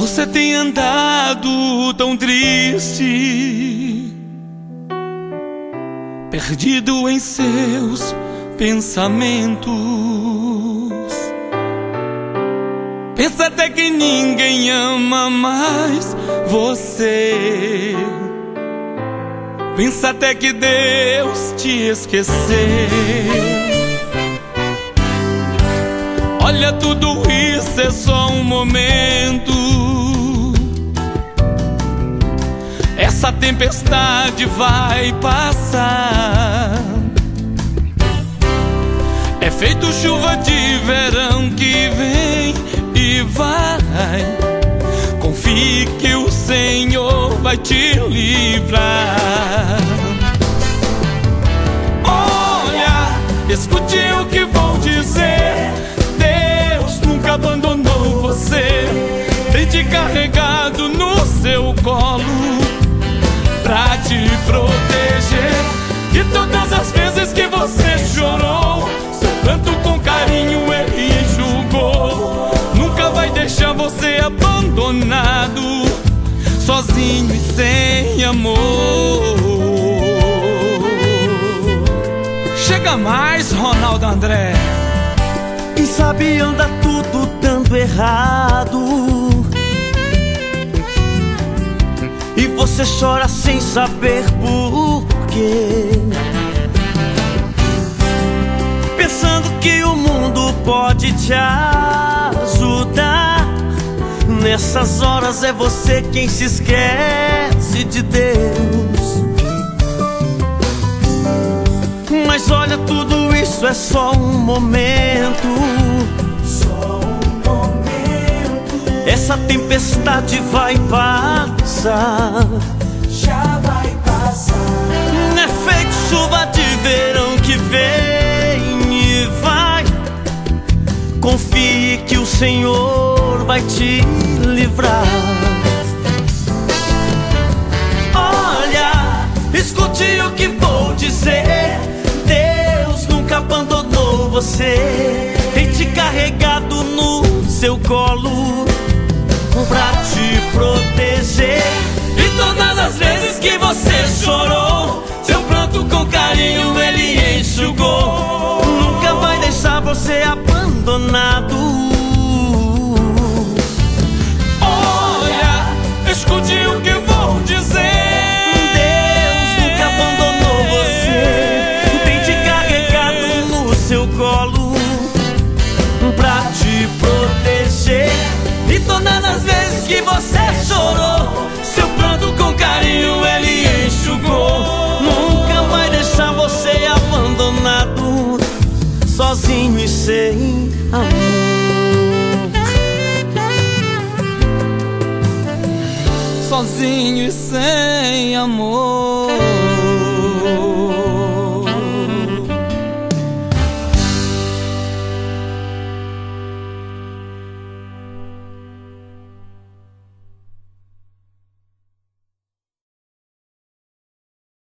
Você tem andado tão triste, perdido em seus pensamentos. Pensa até que ninguém ama mais você. Pensa até que Deus te esqueceu. Olha, tudo isso é só um momento. Essa tempestade vai passar. É feito chuva de verão que vem e vai. Confie que o Senhor vai te livrar. Olha, escute o que vou dizer. Deus nunca abandonou você. Tem te carregado no seu colo pra te proteger. E todas as vezes que você chorou, seu pranto com carinho Ele enxugou. Nunca vai deixar você abandonado, sozinho e sem amor. Chega mais, Ronaldo André. Quem sabe anda tudo dando errado e você chora sem saber por quê, pensando que o mundo pode te ajudar. Nessas horas é você quem se esquece de Deus. Mas olha, tudo isso é só um momento. Só um momento. Essa tempestade vai passar. Já vai passar. Não é feito chuva de verão que vem e vai. Confie que o Senhor vai te livrar. Olha, escute o que vou dizer. Deus nunca abandonou você. Tem te carregado no seu colo pra te proteger. E todas as vezes que você chorou, seu pranto com carinho Ele enxugou. Nunca vai deixar você abandonado. Olha, escute o que vou dizer. Deus nunca abandonou você. Tem te carregado no seu colo pra te proteger. E todas as vezes que você chorou, seu pranto com carinho Ele enxugou. Nunca vai deixar você abandonado, sozinho e sem amor. Sozinho e sem amor.